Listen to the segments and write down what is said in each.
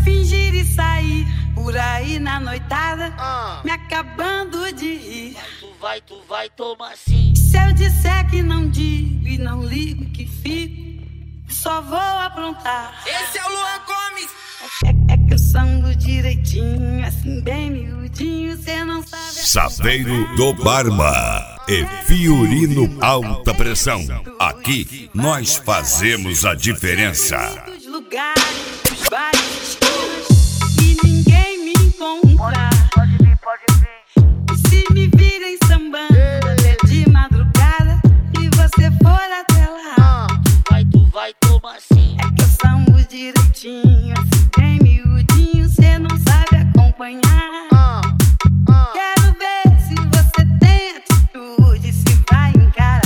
fingir e sair por aí na noitada, me acabando de rir. Tu vai tomar sim. Se eu disser que não digo e não ligo que fico, só vou aprontar. Esse é o Luan Gomes. É que eu sambo direitinho, assim bem miudinho, cê não sabe. Saveiro do Barba e Fiorino Alta Pressão. Aqui nós fazemos a diferença. Dos lugares, dos bares, esquinas, e ninguém me encontra. Pode vir. Se me virem sambando até de madrugada e você for até lá, Tu vai tomar sim. é que eu sambo direitinho, assim bem miudinho, cê não sabe acompanhar. Quero ver se você tem atitude, se vai encarar.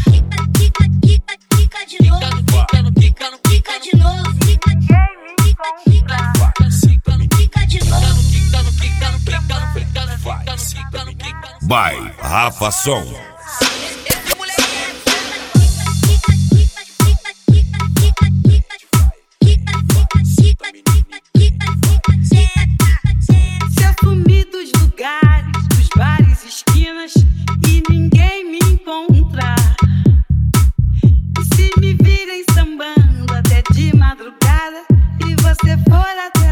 Fica de novo, fica de novo, fica de novo. Vai, Rafa Som. Se eu sumir dos lugares, dos bares, esquinas, e ninguém me encontrar, e se me virem sambando até de madrugada e você for até